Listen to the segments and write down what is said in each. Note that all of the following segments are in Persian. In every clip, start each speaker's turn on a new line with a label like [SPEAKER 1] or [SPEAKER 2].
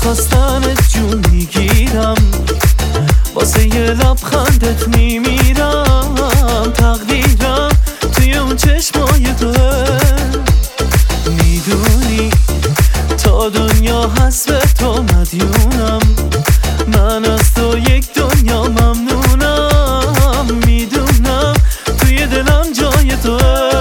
[SPEAKER 1] خواستنت جون میگیرم، واسه یه لبخندت میمیرم. تقدیرم توی اون چشمای توه، میدونی تا دنیا هست به تو مدیونم. من از تو یک دنیا ممنونم، میدونم توی دلم جای توه.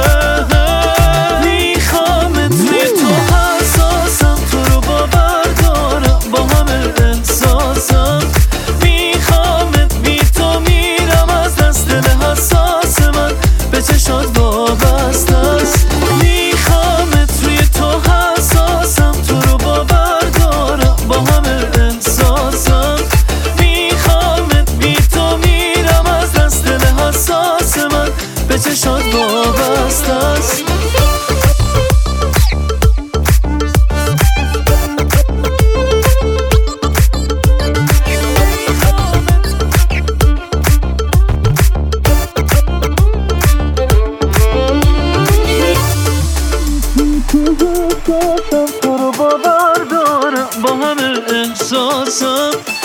[SPEAKER 1] میخوامت روی تو حساسم، تو رو باور دارم با همه احساسم. میخوامت بی تو میرم از دست دل حساس من، به چشات وابسته است. میخوامت روی تو حساسم، تو رو باور دارم با همه احساسم. میخوامت بی تو میرم از دست دل حساس من، به چشات وابسته است. تو رو باور دارم با همه احساسم.